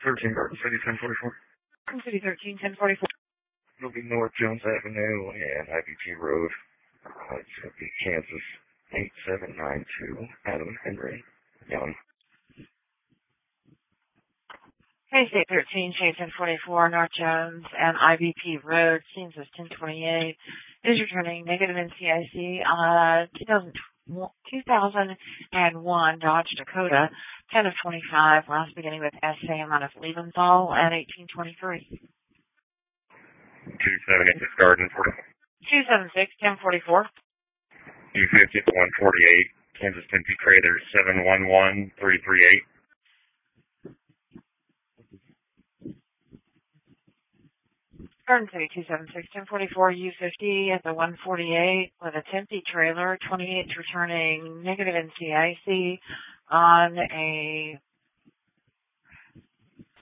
13 Garden City, 1044. Garden City 13, 1044. It'll be North Jones Avenue and IBT Road. It's going to be Kansas 8792, Adam Henry, Young. Hey, State 13, Chase 1044, North Jones and IBP Road, Kansas 1028. Is returning negative NCIC on 2001 Dodge Dakota, 10 of 25, last beginning with SA amount of Liebenthal at 1823. 276 Garden, 276, 1044. U50 at 148, Kansas Tempe Crater 711338. Garden City 276, 1044, U50 at the 148 with a Tempe trailer, 28 returning negative NCIC on a